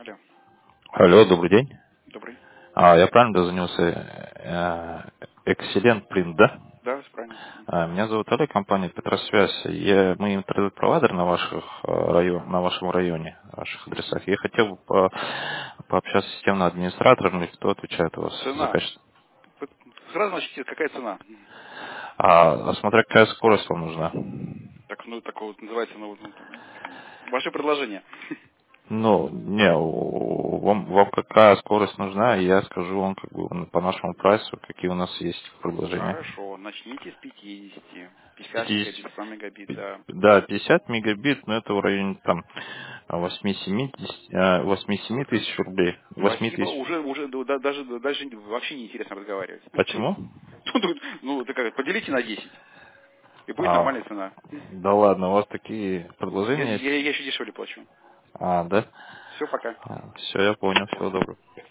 Алло, Алло, добрый день. добрый. Я правильно дозвонился? Excellent Print, да? Да, все правильно. Меня зовут Олег, компания Петросвязь. Мы интернет-провайдер на вашем районе, на ваших адресах. Я хотел бы пообщаться с системным администратором, или кто отвечает у вас за Цена. качество. Сразу начните, какая цена? Смотря какая скорость вам нужна. Так, так вот называется, ваше предложение. Ну, не, вам какая скорость нужна, и я скажу вам как бы по нашему прайсу, какие у нас есть предложения. Хорошо, начните с 50. 50 50, мегабит, 100 мегабит, да. да, 50 мегабит, но это в районе там 8-7 тысяч рублей. 8 Спасибо, тысяч. уже даже вообще неинтересно разговаривать. Почему? Ну, так как, поделите на 10, и будет А, нормальная цена. да ладно, у вас такие Я, предложения есть? я еще дешевле плачу. Да? Все, пока. Все, я понял, всего доброго.